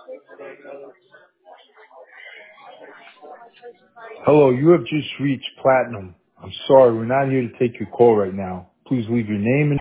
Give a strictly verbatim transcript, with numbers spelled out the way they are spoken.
Hello, you have just reached Platinum. I'm sorry, we're not here to take your call right now. Please leave your name and